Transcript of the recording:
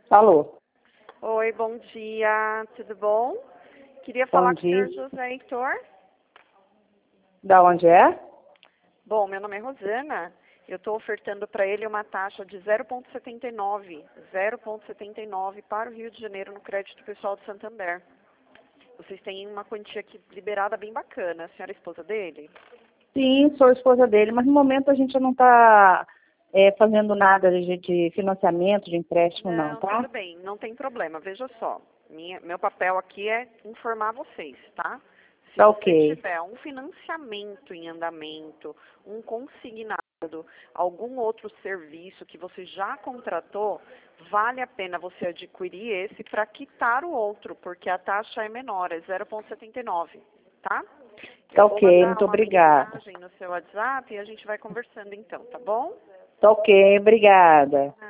Alô, Oi, bom dia, tudo bom? Queria bom falar com o dia. senhor José Heitor. Da onde é? Bom, meu nome é Rosana. Eu estou ofertando para ele uma taxa de 0,79 para o Rio de Janeiro no crédito pessoal do Santander. Vocês têm uma quantia aqui liberada bem bacana. A senhora é esposa dele? Sim, sou esposa dele, mas no momento a gente não está fazendo nada de financiamento, de empréstimo não, Não, tá? tudo bem, não tem problema. Veja só, meu papel aqui é informar vocês, tá? Se Tá você ok. tiver um financiamento em andamento, um consignado, algum outro serviço que você já contratou, vale a pena você adquirir esse para quitar o outro, porque a taxa é menor, é 0,79, tá? Tá Eu vou ok, mandar muito uma obrigada. mensagem no seu WhatsApp e a gente vai conversando então, tá bom? Tá ok, obrigada.